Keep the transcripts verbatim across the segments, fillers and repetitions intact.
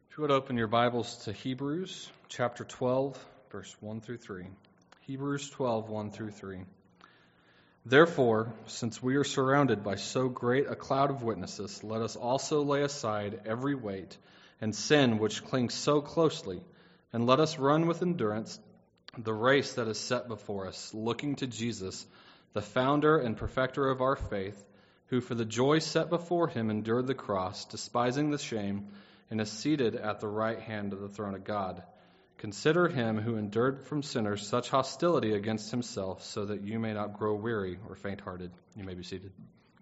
If you would open your Bibles to Hebrews chapter twelve, verse one through three. Hebrews twelve, one through three. Therefore, since we are surrounded by so great a cloud of witnesses, let us also lay aside every weight and sin which clings so closely, and let us run with endurance the race that is set before us, looking to Jesus, the founder and perfecter of our faith, who for the joy set before him endured the cross, despising the shame, and is seated at the right hand of the throne of God. Consider him who endured from sinners such hostility against himself, so that you may not grow weary or faint-hearted. You may be seated.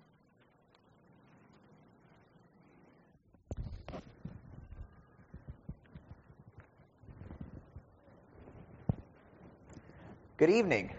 Good evening.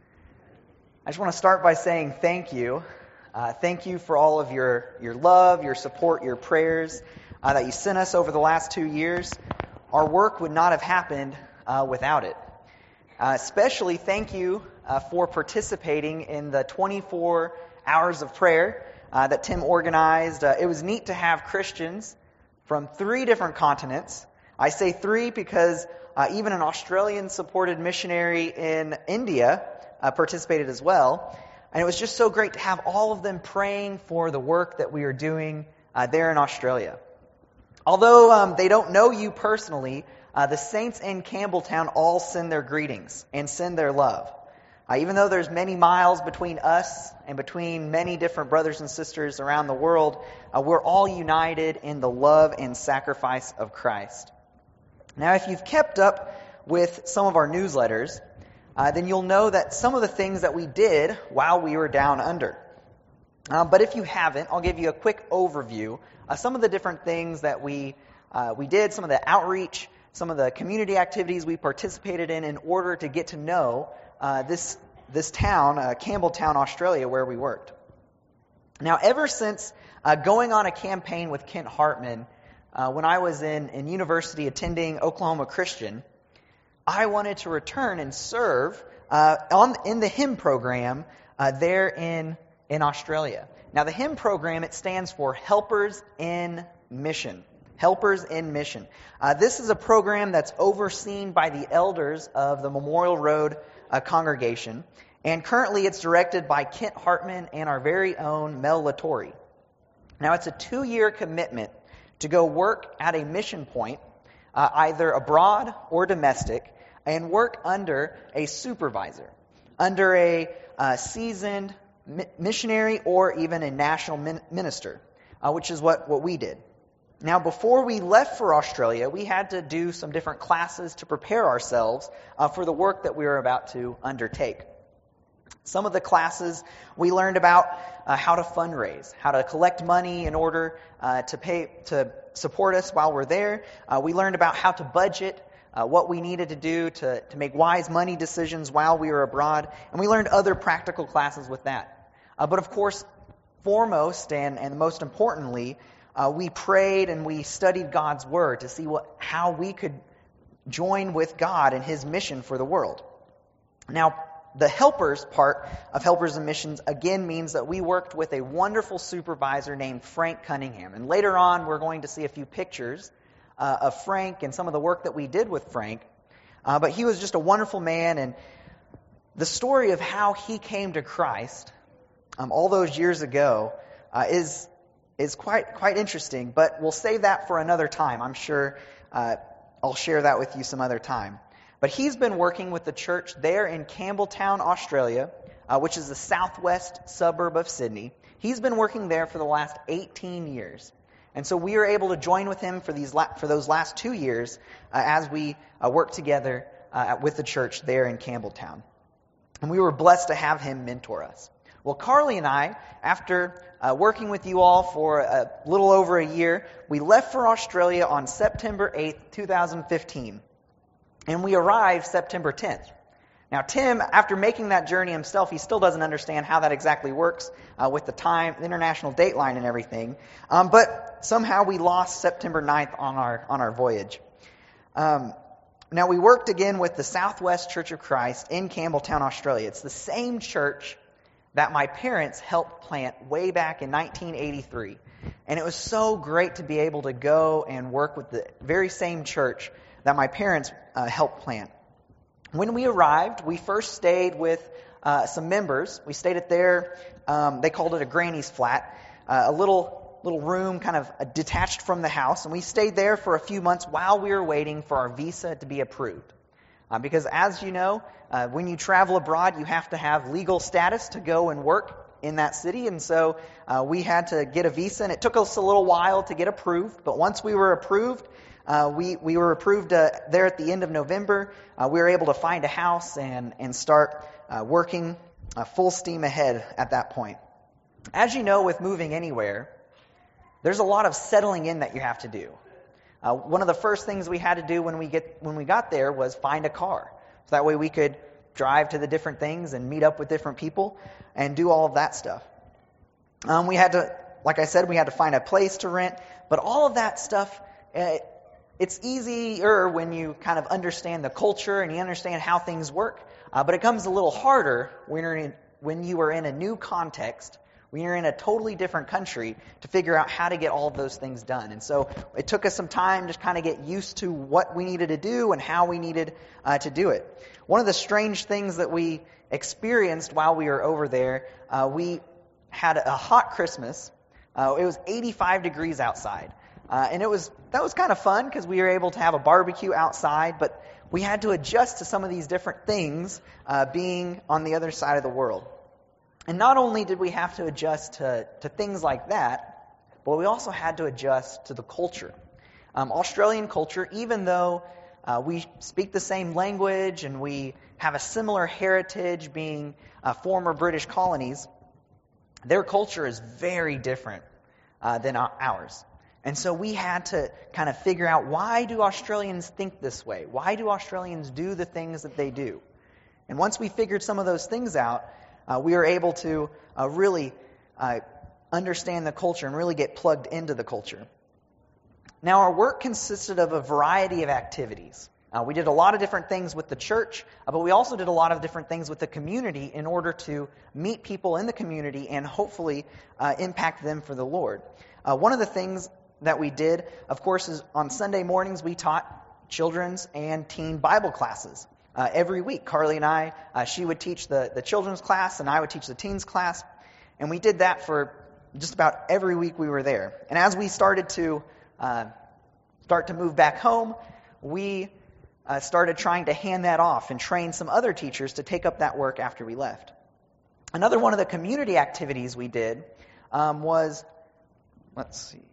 I just want to start by saying thank you. Uh, thank you for all of your, your love, your support, your prayers uh, that you sent us over the last two years. Our work would not have happened uh, without it. Uh, especially thank you uh, for participating in the twenty-four hours of prayer uh, that Tim organized. Uh, it was neat to have Christians from three different continents. I say three because uh, even an Australian-supported missionary in India uh, participated as well. And it was just so great to have all of them praying for the work that we are doing uh, there in Australia. Although um, they don't know you personally, uh, the saints in Campbelltown all send their greetings and send their love. Uh, even though there's many miles between us and between many different brothers and sisters around the world, uh, we're all united in the love and sacrifice of Christ. Now, if you've kept up with some of our newsletters, uh, then you'll know that some of the things that we did while we were down under. Uh, but if you haven't, I'll give you a quick overview of some of the different things that we uh, we did, some of the outreach, some of the community activities we participated in in order to get to know uh, this this town, uh, Campbelltown, Australia, where we worked. Now, ever since uh, going on a campaign with Kent Hartman, uh, when I was in, in university attending Oklahoma Christian, I wanted to return and serve uh, on in the hymn program uh, there in in Australia. Now, the hymn program, it stands for Helpers in Mission. Helpers in Mission. Uh, this is a program that's overseen by the elders of the Memorial Road uh, congregation, and currently it's directed by Kent Hartman and our very own Mel Latore. Now, it's a two-year commitment to go work at a mission point, uh, either abroad or domestic, and work under a supervisor, under a uh, seasoned missionary or even a national min- minister, uh, which is what, what we did. Now, before we left for Australia, we had to do some different classes to prepare ourselves uh, for the work that we were about to undertake. Some of the classes, we learned about uh, how to fundraise, how to collect money in order uh, to pay to support us while we're there. Uh, we learned about how to budget, uh, what we needed to do to, to make wise money decisions while we were abroad, and we learned other practical classes with that. Uh, but of course, foremost and, and most importantly, uh, we prayed and we studied God's Word to see what how we could join with God in His mission for the world. Now, the helpers part of Helpers and Missions again means that we worked with a wonderful supervisor named Frank Cunningham. And later on, we're going to see a few pictures uh, of Frank and some of the work that we did with Frank. Uh, but he was just a wonderful man, and the story of how he came to Christ Um, all those years ago uh, is is quite quite interesting, but we'll save that for another time. I'm sure uh, I'll share that with you some other time. But he's been working with the church there in Campbelltown, Australia, uh, which is the southwest suburb of Sydney. He's been working there for the last eighteen years. And so we were able to join with him for these la- for those last two years uh, as we uh, worked together uh, with the church there in Campbelltown. And we were blessed to have him mentor us. Well, Carly and I, after uh, working with you all for a little over a year, we left for Australia on September eighth, twenty fifteen. And we arrived September tenth. Now, Tim, after making that journey himself, he still doesn't understand how that exactly works uh, with the time, the international date line and everything. Um, but somehow we lost September ninth on our on our voyage. Um, now, we worked again with the Southwest Church of Christ in Campbelltown, Australia. It's the same church that my parents helped plant way back in nineteen eighty-three. And it was so great to be able to go and work with the very same church that my parents uh, helped plant. When we arrived, we first stayed with uh, some members. We stayed at their, um, they called it a granny's flat, uh, a little little room kind of detached from the house. And we stayed there for a few months while we were waiting for our visa to be approved. Uh, because as you know, uh, when you travel abroad, you have to have legal status to go and work in that city. And so uh, we had to get a visa, and it took us a little while to get approved. But once we were approved, uh, we, we were approved uh, there at the end of November. Uh, we were able to find a house and, and start uh, working uh, full steam ahead at that point. As you know, with moving anywhere, there's a lot of settling in that you have to do. Uh, one of the first things we had to do when we get when we got there was find a car. So that way we could drive to the different things and meet up with different people and do all of that stuff. Um, we had to, like I said, we had to find a place to rent. But all of that stuff, uh, it's easier when you kind of understand the culture and you understand how things work. Uh, but it comes a little harder when you're in, when you are in a new context, when you're in a totally different country, to figure out how to get all of those things done. And so it took us some time to kind of get used to what we needed to do and how we needed uh, to do it. One of the strange things that we experienced while we were over there, uh, we had a hot Christmas. Uh, it was eighty-five degrees outside. Uh, and it was that was kind of fun because we were able to have a barbecue outside, but we had to adjust to some of these different things uh, being on the other side of the world. And not only did we have to adjust to, to things like that, but we also had to adjust to the culture. Um, Australian culture, even though uh, we speak the same language and we have a similar heritage being uh, former British colonies, their culture is very different uh, than ours. And so we had to kind of figure out, why do Australians think this way? Why do Australians do the things that they do? And once we figured some of those things out, Uh, we were able to uh, really uh, understand the culture and really get plugged into the culture. Now, our work consisted of a variety of activities. Uh, we did a lot of different things with the church, uh, but we also did a lot of different things with the community in order to meet people in the community and hopefully uh, impact them for the Lord. Uh, one of the things that we did, of course, is on Sunday mornings we taught children's and teen Bible classes. Uh, every week, Carly and I, uh, she would teach the, the children's class, and I would teach the teens class. And we did that for just about every week we were there. And as we started to uh, start to move back home, we uh, started trying to hand that off and train some other teachers to take up that work after we left. Another one of the community activities we did um, was, let's see.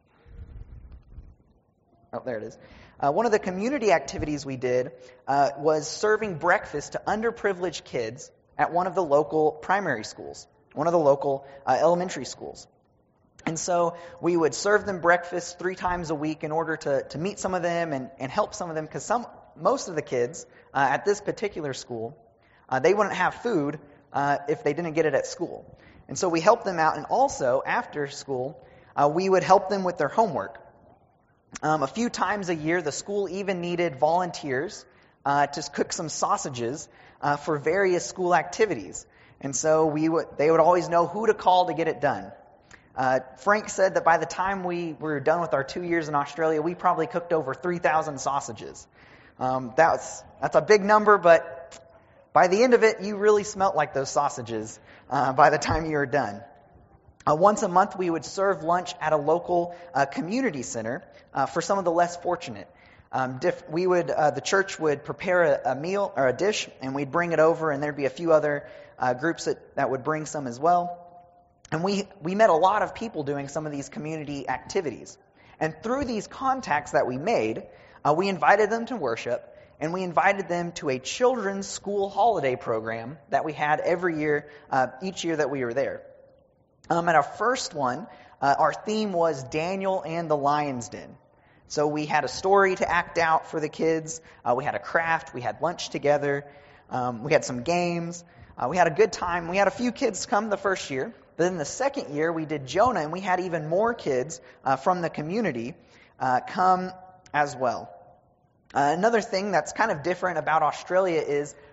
Oh, there it is. Uh, one of the community activities we did uh, was serving breakfast to underprivileged kids at one of the local primary schools, one of the local uh, elementary schools. And so we would serve them breakfast three times a week in order to, to meet some of them and, and help some of them, because some most of the kids uh, at this particular school, uh, they wouldn't have food uh, if they didn't get it at school. And so we helped them out, and also after school, uh, we would help them with their homework. Um, a few times a year, the school even needed volunteers uh, to cook some sausages uh, for various school activities. And so we would, they would always know who to call to get it done. Uh, Frank said that by the time we were done with our two years in Australia, we probably cooked over three thousand sausages. Um, that's, that's a big number, but by the end of it, you really smelt like those sausages uh, by the time you were done. Uh, once a month, we would serve lunch at a local uh, community center uh, for some of the less fortunate. Um, diff- we would, uh, the church would prepare a, a meal or a dish, and we'd bring it over, and there'd be a few other uh, groups that, that would bring some as well. And we we met a lot of people doing some of these community activities. And through these contacts that we made, uh, we invited them to worship, and we invited them to a children's school holiday program that we had every year, uh, each year that we were there. Um, at our first one, uh, our theme was Daniel and the Lion's Den. So we had a story to act out for the kids. Uh, we had a craft. We had lunch together. Um, we had some games. Uh, we had a good time. We had a few kids come the first year. But then the second year, we did Jonah, and we had even more kids uh, from the community uh, come as well. Uh, another thing that's kind of different about Australia is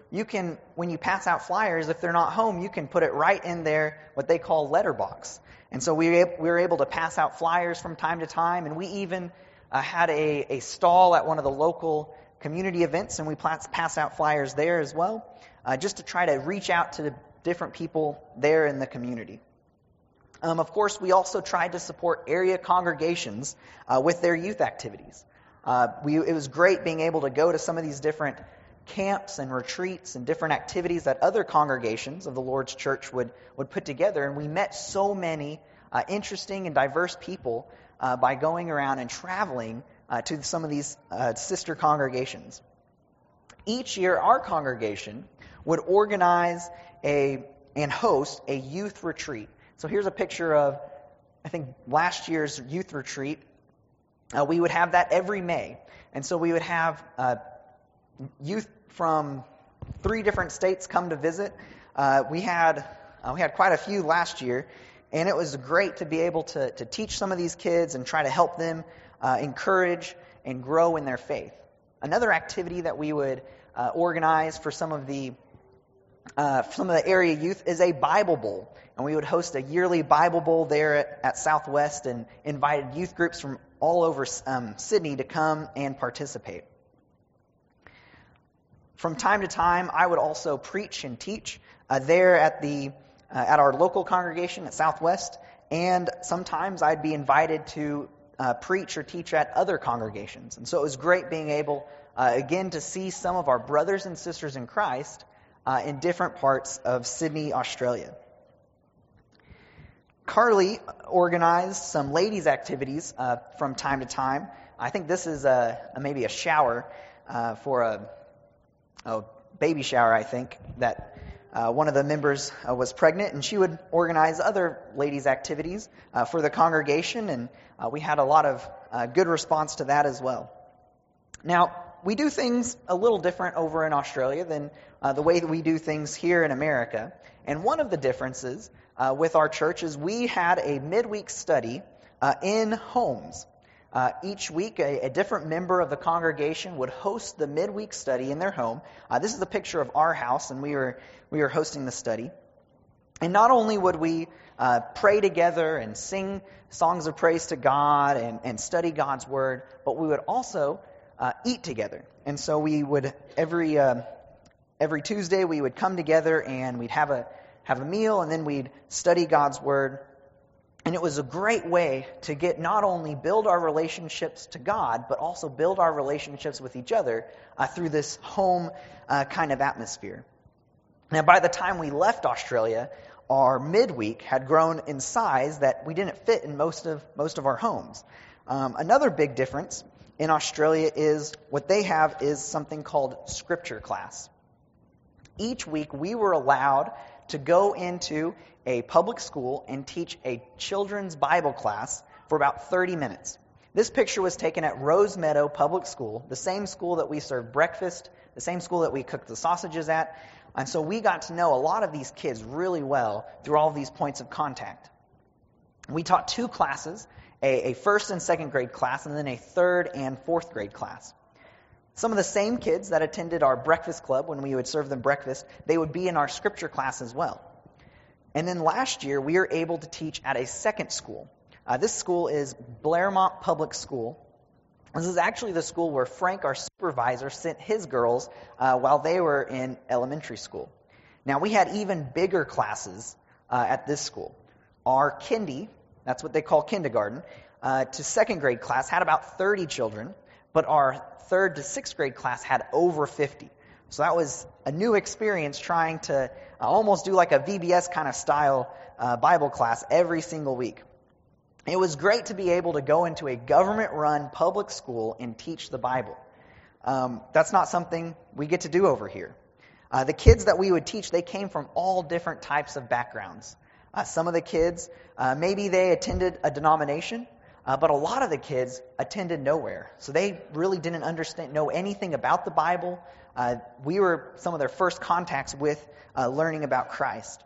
you can, when you pass out flyers, if they're not home, you can put it right in their, what they call letterbox. And so we, we were able to pass out flyers from time to time, and we even uh, had a, a stall at one of the local community events, and we pass out flyers there as well, uh, just to try to reach out to the different people there in the community. Um, of course, we also tried to support area congregations uh, with their youth activities. Uh, we, it was great being able to go to some of these different camps and retreats and different activities that other congregations of the Lord's church would, would put together. And we met so many uh, interesting and diverse people uh, by going around and traveling uh, to some of these uh, sister congregations. Each year, our congregation would organize a and host a youth retreat. So here's a picture of, I think, last year's youth retreat. Uh, we would have that every May. And so we would have uh, youth from three different states come to visit. Uh, we had uh, we had quite a few last year, and it was great to be able to, to teach some of these kids and try to help them uh, encourage and grow in their faith. Another activity that we would uh, organize for some of the uh, some of the area youth is a Bible Bowl, and we would host a yearly Bible Bowl there at, at Southwest and invited youth groups from all over um, Sydney to come and participate. From time to time, I would also preach and teach uh, there at the uh, at our local congregation at Southwest, and sometimes I'd be invited to uh, preach or teach at other congregations. And so it was great being able, uh, again, to see some of our brothers and sisters in Christ uh, in different parts of Sydney, Australia. Carly organized some ladies' activities uh, from time to time. I think this is a, a maybe a shower uh, for a a baby shower, I think, that uh, one of the members uh, was pregnant, and she would organize other ladies' activities uh, for the congregation, and uh, we had a lot of uh, good response to that as well. Now, we do things a little different over in Australia than uh, the way that we do things here in America, and one of the differences uh, with our church is we had a midweek study uh, in homes. Uh, each week, a, a different member of the congregation would host the midweek study in their home. Uh, this is a picture of our house, and we were we were hosting the study. And not only would we uh, pray together and sing songs of praise to God and, and study God's Word, but we would also uh, eat together. And so we would every uh, every Tuesday we would come together and we'd have a have a meal, and then we'd study God's Word. And it was a great way to get not only build our relationships to God, but also build our relationships with each other uh, through this home uh, kind of atmosphere. Now, by the time we left Australia, our midweek had grown in size that we didn't fit in most of most of our homes. Um, another big difference in Australia is what they have is something called scripture class. Each week we were allowed to go into a public school and teach a children's Bible class for about thirty minutes. This picture was taken at Rose Meadow Public School, the same school that we served breakfast, the same school that we cooked the sausages at. And so we got to know a lot of these kids really well through all of these points of contact. We taught two classes, a, a first and second grade class, and then a third and fourth grade class. Some of the same kids that attended our breakfast club when we would serve them breakfast, they would be in our scripture class as well. And then last year, we were able to teach at a second school. Uh, this school is Blairmont Public School. This is actually the school where Frank, our supervisor, sent his girls uh, while they were in elementary school. Now, we had even bigger classes uh, at this school. Our kindy, that's what they call kindergarten, uh, to second grade class had about thirty children, but our third to sixth grade class had over fifty. So that was a new experience trying to uh, almost do like a V B S kind of style uh, Bible class every single week. It was great to be able to go into a government-run public school and teach the Bible. Um, that's not something we get to do over here. Uh, the kids that we would teach, they came from all different types of backgrounds. Uh, some of the kids, uh, maybe they attended a denomination, uh, but a lot of the kids attended nowhere. So they really didn't understand, know anything about the Bible. Uh, we were some of their first contacts with uh, learning about Christ.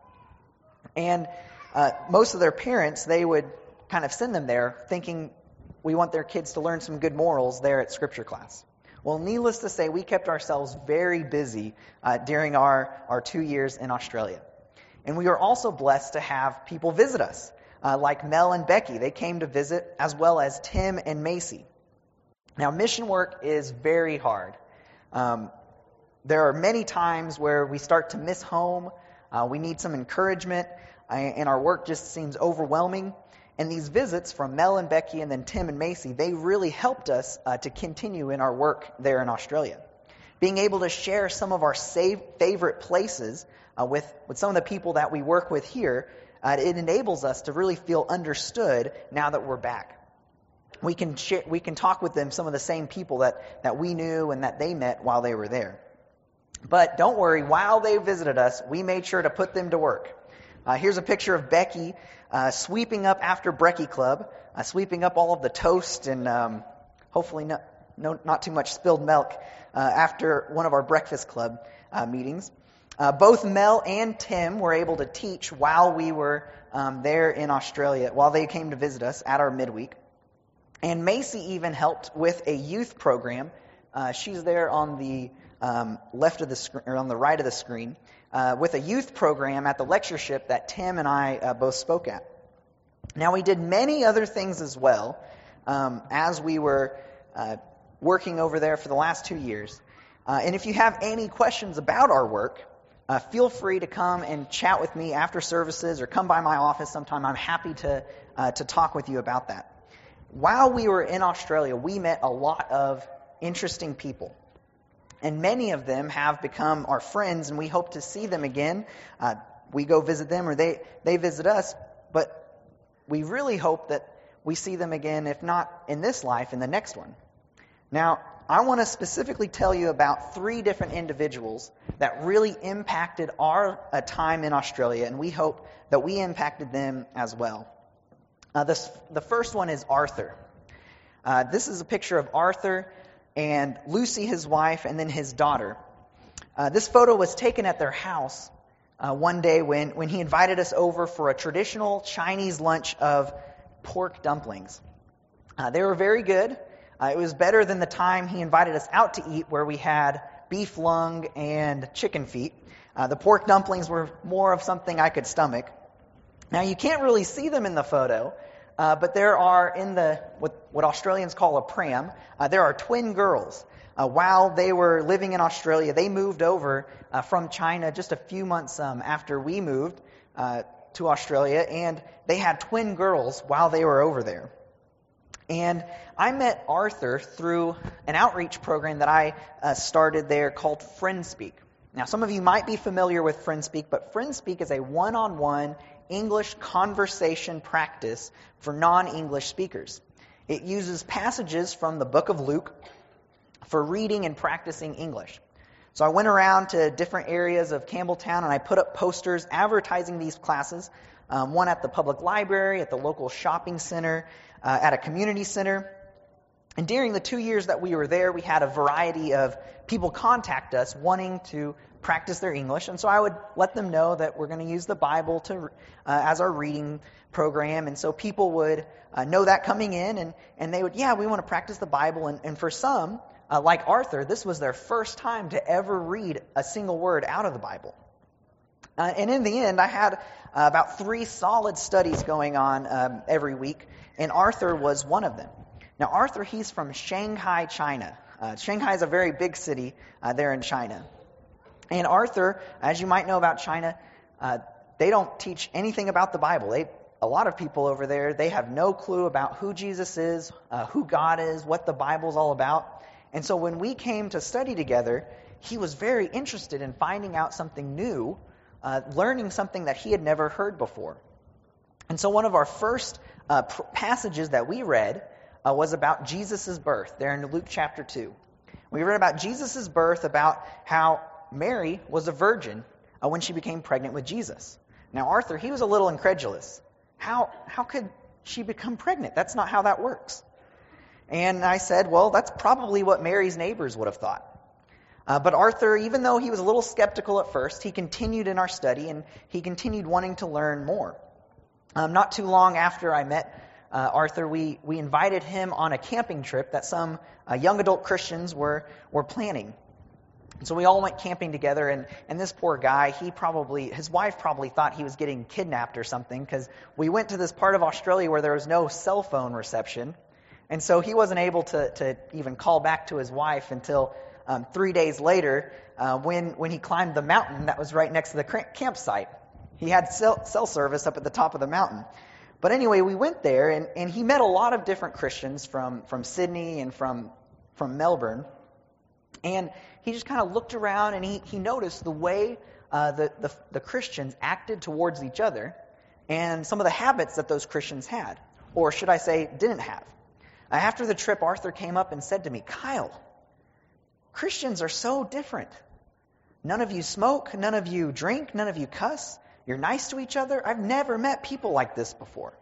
And uh, most of their parents, they would kind of send them there thinking we want their kids to learn some good morals there at scripture class. Well, needless to say, we kept ourselves very busy uh, during our, our two years in Australia. And we were also blessed to have people visit us, uh, like Mel and Becky. They came to visit, as well as Tim and Macy. Now, mission work is very hard. Um, there are many times where we start to miss home. Uh, we need some encouragement, uh, and our work just seems overwhelming. And these visits from Mel and Becky and then Tim and Macy, they really helped us uh, to continue in our work there in Australia. Being able to share some of our save, favorite places uh, with, with some of the people that we work with here, uh, it enables us to really feel understood now that we're back. We can share, we can talk with them, some of the same people that, that we knew and that they met while they were there. But don't worry, while they visited us, we made sure to put them to work. Uh, here's a picture of Becky uh, sweeping up after Brekkie Club, uh, sweeping up all of the toast and um, hopefully not, no, not too much spilled milk uh, after one of our breakfast club uh, meetings. Uh, both Mel and Tim were able to teach while we were um, there in Australia, while they came to visit us at our midweek. And Macy even helped with a youth program. Uh, she's there on the um, left of the screen, or on the right of the screen. Uh, with a youth program at the lectureship that Tim and I uh, both spoke at. Now, we did many other things as well um, as we were uh, working over there for the last two years. Uh, and if you have any questions about our work, uh, feel free to come and chat with me after services or come by my office sometime. I'm happy to uh, to talk with you about that. While we were in Australia, we met a lot of interesting people. And many of them have become our friends, and we hope to see them again. Uh, we go visit them, or they, they visit us. But we really hope that we see them again, if not in this life, in the next one. Now, I want to specifically tell you about three different individuals that really impacted our uh, time in Australia, and we hope that we impacted them as well. Uh, this, the first one is Arthur. Uh, this is a picture of Arthur and Lucy, his wife, and then his daughter. Uh, this photo was taken at their house uh, one day when, when he invited us over for a traditional Chinese lunch of pork dumplings. Uh, they were very good. Uh, it was better than the time he invited us out to eat, where we had beef lung and chicken feet. Uh, the pork dumplings were more of something I could stomach. Now, you can't really see them in the photo, Uh, but there are, in the what, what Australians call a pram, uh, there are twin girls. Uh, while they were living in Australia, they moved over uh, from China just a few months um, after we moved uh, to Australia, and they had twin girls while they were over there. And I met Arthur through an outreach program that I uh, started there called FriendSpeak. Now, some of you might be familiar with FriendSpeak, but FriendSpeak is a one-on-one English conversation practice for non-English speakers. It uses passages from the book of Luke for reading and practicing English. So I went around to different areas of Campbelltown and I put up posters advertising these classes, um, one at the public library, at the local shopping center, uh, at a community center. And during the two years that we were there, we had a variety of people contact us wanting to practice their English. And so I would let them know that we're going to use the Bible to uh, as our reading program. And so people would uh, know that coming in, and, and they would, yeah, we want to practice the Bible. And, and for some, uh, like Arthur, this was their first time to ever read a single word out of the Bible. Uh, and in the end, I had uh, about three solid studies going on um, every week, and Arthur was one of them. Now, Arthur, he's from Shanghai, China. Uh, Shanghai is a very big city uh, there in China. And Arthur, as you might know about China, uh, they don't teach anything about the Bible. They, a lot of people over there, they have no clue about who Jesus is, uh, who God is, what the Bible's all about. And so when we came to study together, he was very interested in finding out something new, uh, learning something that he had never heard before. And so one of our first uh, pr- passages that we read uh, was about Jesus' birth, there in Luke chapter two. We read about Jesus' birth, about how Mary was a virgin uh, when she became pregnant with Jesus. Now, Arthur, he was a little incredulous. How how could she become pregnant? That's not how that works. And I said, well, that's probably what Mary's neighbors would have thought. Uh, but Arthur, even though he was a little skeptical at first, he continued in our study, and he continued wanting to learn more. Um, not too long after I met uh, Arthur, we, we invited him on a camping trip that some uh, young adult Christians were, were planning. So we all went camping together, and, and this poor guy, he probably, his wife probably thought he was getting kidnapped or something, because we went to this part of Australia where there was no cell phone reception, and so he wasn't able to, to even call back to his wife until um, three days later uh, when, when he climbed the mountain that was right next to the cr- campsite. He had cell, cell service up at the top of the mountain. But anyway, we went there, and, and he met a lot of different Christians from, from Sydney and from, from Melbourne. And he just kind of looked around, and he, he noticed the way uh, the, the, the Christians acted towards each other and some of the habits that those Christians had, or should I say, didn't have. Uh, after the trip, Arthur came up and said to me, "Kyle, Christians are so different. None of you smoke, none of you drink, none of you cuss. You're nice to each other. I've never met people like this before."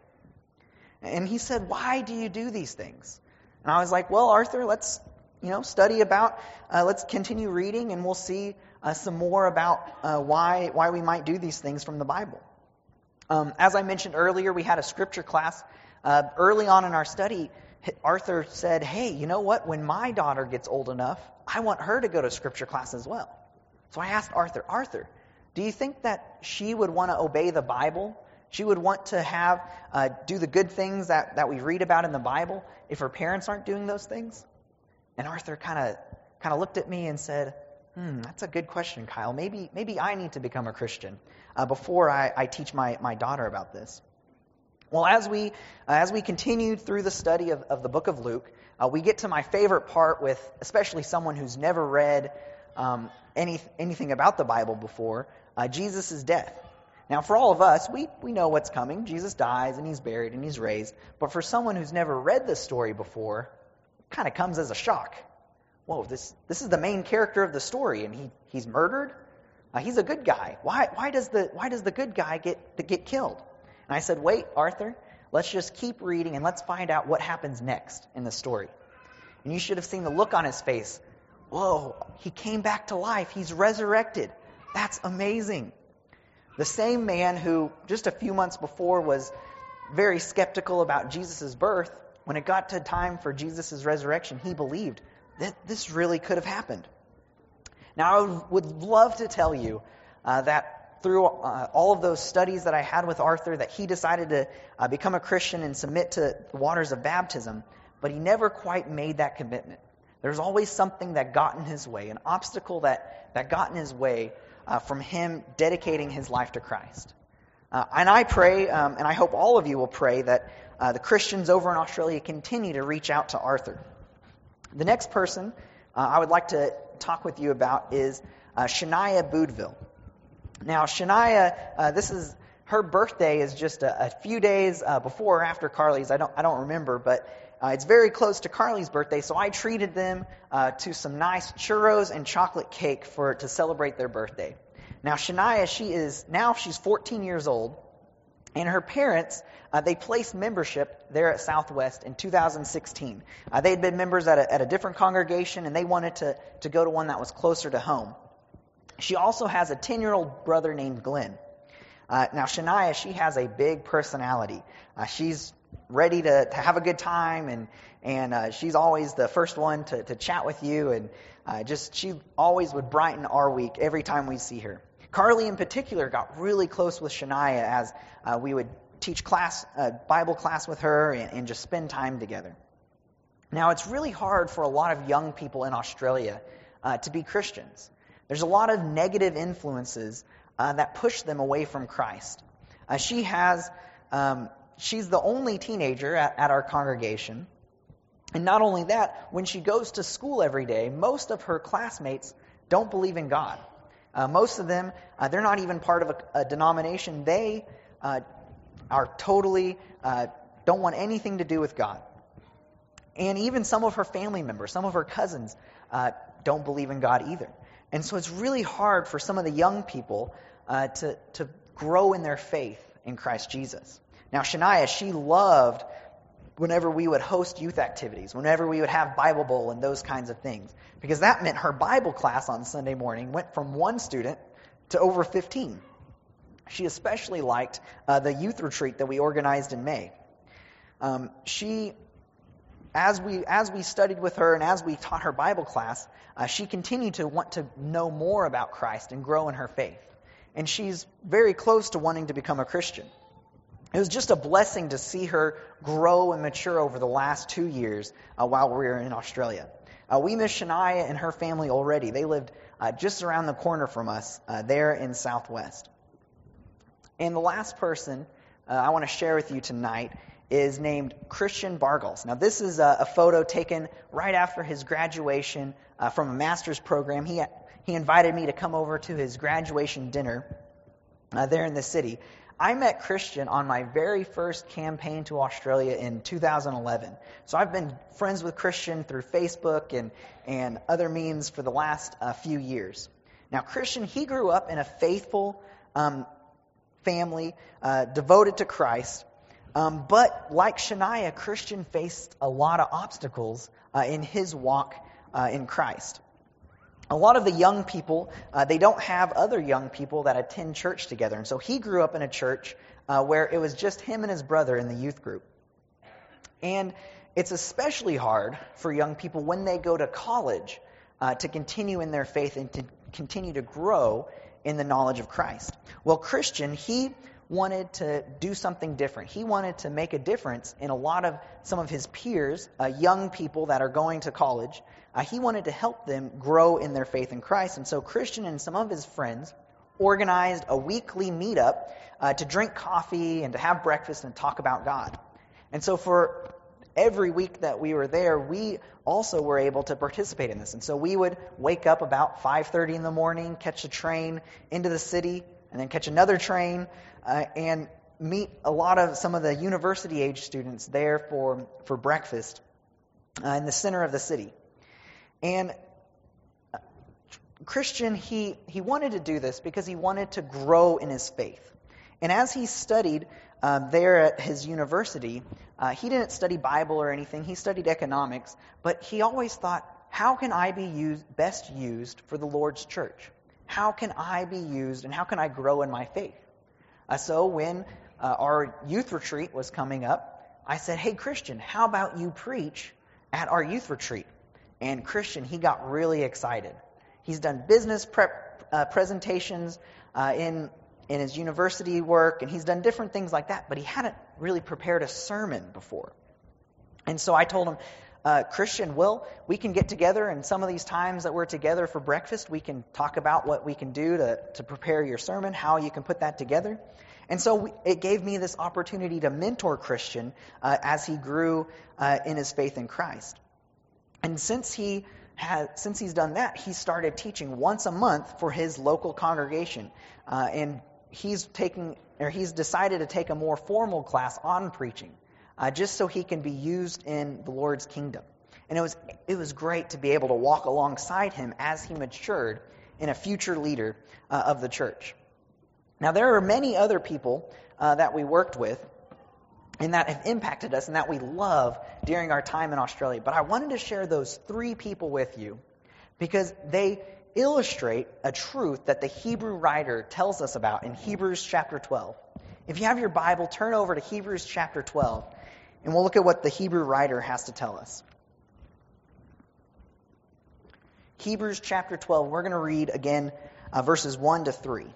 And he said, "Why do you do these things?" And I was like, "Well, Arthur, let's you know study about, uh, let's continue reading, and we'll see uh, some more about uh, why why we might do these things from the Bible." Um, as I mentioned earlier, we had a scripture class. Uh, early on in our study, Arthur said, "Hey, you know what? When my daughter gets old enough, I want her to go to scripture class as well." So I asked Arthur, Arthur, do you think that she would want to obey the Bible? She would want to have uh, do the good things that, that we read about in the Bible if her parents aren't doing those things? And Arthur kind of kind of looked at me and said, hmm, that's a good question, Kyle. Maybe maybe I need to become a Christian uh, before I, I teach my, my daughter about this. Well, as we uh, as we continued through the study of, of the book of Luke, uh, we get to my favorite part with especially someone who's never read um, any anything about the Bible before, uh, Jesus' death. Now, for all of us, we, we know what's coming. Jesus dies, and he's buried, and he's raised. But for someone who's never read this story before, it kind of comes as a shock. Whoa, this this is the main character of the story, and he he's murdered? Uh, he's a good guy. Why why does the why does the good guy get to get killed? And I said, wait, Arthur, let's just keep reading, and let's find out what happens next in the story. And you should have seen the look on his face. Whoa, he came back to life. He's resurrected. That's amazing. The same man who just a few months before was very skeptical about Jesus' birth, when it got to time for Jesus' resurrection, he believed that this really could have happened. Now, I would love to tell you uh, that through uh, all of those studies that I had with Arthur, that he decided to uh, become a Christian and submit to the waters of baptism, but he never quite made that commitment. There's always something that got in his way, an obstacle that, that got in his way uh, from him dedicating his life to Christ. Uh, and I pray, um, and I hope all of you will pray, that uh, the Christians over in Australia continue to reach out to Arthur. The next person uh, I would like to talk with you about is uh, Shania Boudville. Now, Shania, uh, this is her birthday is just a, a few days uh, before or after Carly's. I don't I don't remember, but uh, it's very close to Carly's birthday. So I treated them uh, to some nice churros and chocolate cake for to celebrate their birthday. Now, Shania, she is now she's fourteen years old, and her parents uh, they placed membership there at Southwest in two thousand sixteen. Uh, they had been members at a, at a different congregation, and they wanted to to go to one that was closer to home. She also has a ten-year-old brother named Glenn. Uh, now, Shania, she has a big personality. Uh, she's ready to, to have a good time, and and uh, she's always the first one to, to chat with you, and uh, just she always would brighten our week every time we see her. Carly, in particular, got really close with Shania as uh, we would teach class, uh, Bible class with her, and, and just spend time together. Now, it's really hard for a lot of young people in Australia uh, to be Christians. There's a lot of negative influences uh, that push them away from Christ. Uh, she has, um, she's the only teenager at, at our congregation. And not only that, when she goes to school every day, most of her classmates don't believe in God. Uh, most of them, uh, they're not even part of a, a denomination. They uh, are totally, uh, don't want anything to do with God. And even some of her family members, some of her cousins, uh, don't believe in God either. And so it's really hard for some of the young people uh, to, to grow in their faith in Christ Jesus. Now, Shania, she loved whenever we would host youth activities, whenever we would have Bible Bowl and those kinds of things, because that meant her Bible class on Sunday morning went from one student to over fifteen. She especially liked uh, the youth retreat that we organized in May. um, she, as we as we studied with her and as we taught her Bible class, uh, she continued to want to know more about Christ and grow in her faith. And she's very close to wanting to become a Christian. It was just a blessing to see her grow and mature over the last two years uh, while we were in Australia. Uh, we miss Shania and her family already. They lived uh, just around the corner from us uh, there in Southwest. And the last person uh, I want to share with you tonight is named Christian Bargles. Now, this is a, a photo taken right after his graduation uh, from a master's program. He he invited me to come over to his graduation dinner uh, there in the city. I met Christian on my very first campaign to Australia in two thousand eleven. So I've been friends with Christian through Facebook and, and other means for the last uh, few years. Now, Christian, he grew up in a faithful um, family, uh, devoted to Christ. Um, but like Shania, Christian faced a lot of obstacles uh, in his walk uh, in Christ. A lot of the young people, uh, they don't have other young people that attend church together. And so he grew up in a church uh, where it was just him and his brother in the youth group. And it's especially hard for young people when they go to college uh, to continue in their faith and to continue to grow in the knowledge of Christ. Well, Christian, he wanted to do something different. He wanted to make a difference in a lot of some of his peers, uh, young people that are going to college. Uh, he wanted to help them grow in their faith in Christ. And so Christian and some of his friends organized a weekly meetup uh, to drink coffee and to have breakfast and talk about God. And so for every week that we were there, we also were able to participate in this. And so we would wake up about five thirty in the morning, catch a train into the city, and then catch another train, uh, and meet a lot of some of the university-age students there for, for breakfast uh, in the center of the city. And Christian, he, he wanted to do this because he wanted to grow in his faith. And as he studied uh, there at his university, uh, he didn't study Bible or anything. He studied economics. But he always thought, how can I be used, best used for the Lord's church? How can I be used and how can I grow in my faith? Uh, so when uh, our youth retreat was coming up, I said, hey, Christian, how about you preach at our youth retreat? And Christian, he got really excited. He's done business prep uh, presentations uh, in in his university work, and he's done different things like that, but he hadn't really prepared a sermon before. And so I told him, uh, Christian, well, we can get together, and some of these times that we're together for breakfast, we can talk about what we can do to, to prepare your sermon, how you can put that together. And so we, it gave me this opportunity to mentor Christian uh, as he grew uh, in his faith in Christ. And since he has, since he's done that, he started teaching once a month for his local congregation. Uh, and he's taking, or he's decided to take a more formal class on preaching, uh, just so he can be used in the Lord's kingdom. And it was it was great to be able to walk alongside him as he matured in a future leader uh, of the church. Now, there are many other people uh, that we worked with and that have impacted us and that we love during our time in Australia. But I wanted to share those three people with you because they illustrate a truth that the Hebrew writer tells us about in Hebrews chapter twelve. If you have your Bible, turn over to Hebrews chapter twelve, and we'll look at what the Hebrew writer has to tell us. Hebrews chapter twelve, we're going to read again uh, verses one to three.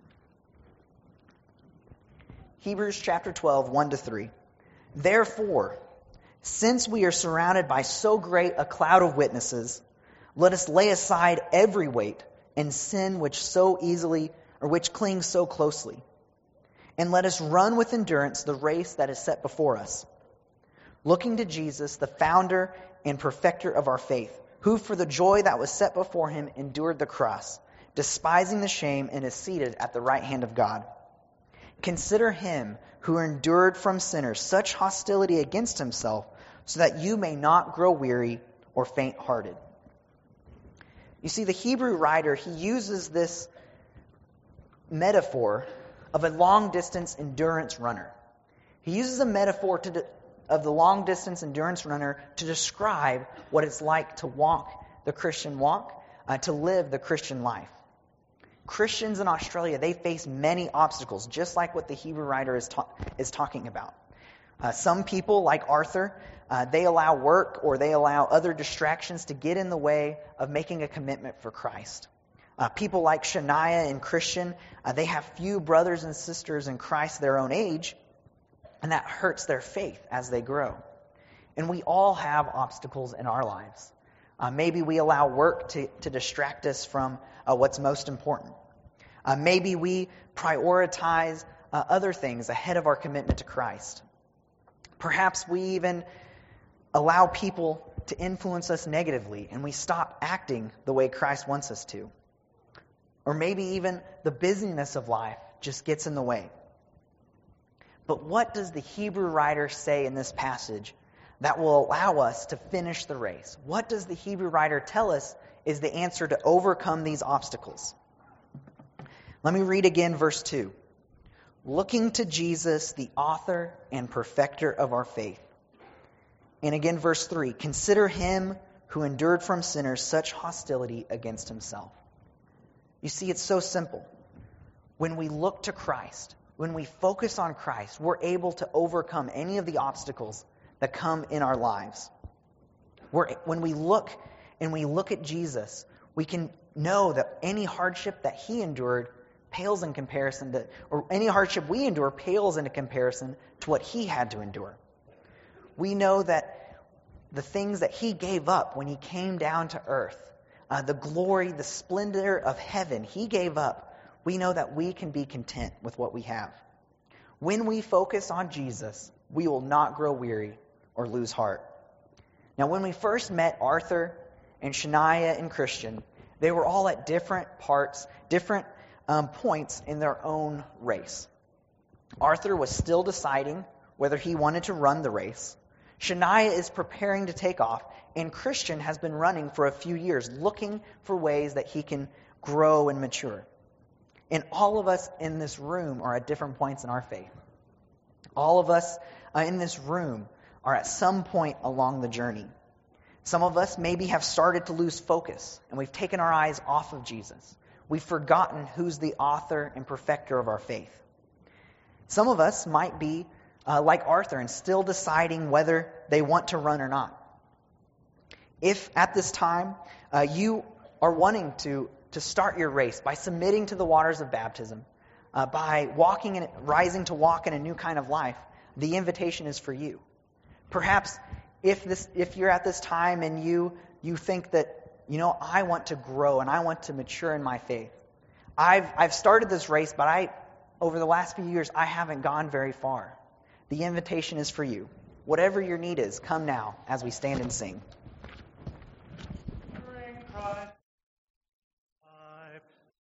Hebrews chapter twelve, one to three. Therefore, since we are surrounded by so great a cloud of witnesses, let us lay aside every weight and sin which so easily, or which clings so closely. And let us run with endurance the race that is set before us, looking to Jesus, the founder and perfecter of our faith, who for the joy that was set before him endured the cross, despising the shame, and is seated at the right hand of God. Consider him who endured from sinners such hostility against himself, so that you may not grow weary or faint-hearted. You see, the Hebrew writer, he uses this metaphor of a long-distance endurance runner. He uses a metaphor to de- of the long-distance endurance runner to describe what it's like to walk the Christian walk, uh, to live the Christian life. Christians in Australia, they face many obstacles, just like what the Hebrew writer is, ta- is talking about. Uh, some people, like Arthur, uh, they allow work or they allow other distractions to get in the way of making a commitment for Christ. Uh, people like Shania and Christian, uh, they have few brothers and sisters in Christ their own age, and that hurts their faith as they grow. And we all have obstacles in our lives. Uh, maybe we allow work to, to distract us from uh, what's most important. Uh, maybe we prioritize uh, other things ahead of our commitment to Christ. Perhaps we even allow people to influence us negatively, and we stop acting the way Christ wants us to. Or maybe even the busyness of life just gets in the way. But what does the Hebrew writer say in this passage that will allow us to finish the race? What does the Hebrew writer tell us is the answer to overcome these obstacles? Let me read again verse two. Looking to Jesus, the author and perfecter of our faith. And again verse three. Consider him who endured from sinners such hostility against himself. You see, it's so simple. When we look to Christ, when we focus on Christ, we're able to overcome any of the obstacles that come in our lives. We're, when we look and we look at Jesus, we can know that any hardship that he endured pales in comparison to, or any hardship we endure pales into comparison to what he had to endure. We know that the things that he gave up when he came down to earth, uh, the glory, the splendor of heaven he gave up, we know that we can be content with what we have. When we focus on Jesus, we will not grow weary or lose heart. Now, when we first met Arthur and Shania and Christian, they were all at different parts, different um, points in their own race. Arthur was still deciding whether he wanted to run the race. Shania is preparing to take off, and Christian has been running for a few years, looking for ways that he can grow and mature. And all of us in this room are at different points in our faith. All of us uh, in this room are at some point along the journey. Some of us maybe have started to lose focus, and we've taken our eyes off of Jesus. We've forgotten who's the author and perfecter of our faith. Some of us might be uh, like Arthur and still deciding whether they want to run or not. If at this time uh, you are wanting to, to start your race by submitting to the waters of baptism, uh, by walking and rising to walk in a new kind of life, the invitation is for you. Perhaps if this if you're at this time and you you think that, you know, I want to grow and I want to mature in my faith. I've I've started this race, but I over the last few years I haven't gone very far. The invitation is for you. Whatever your need is, come now as we stand and sing. Bring Christ.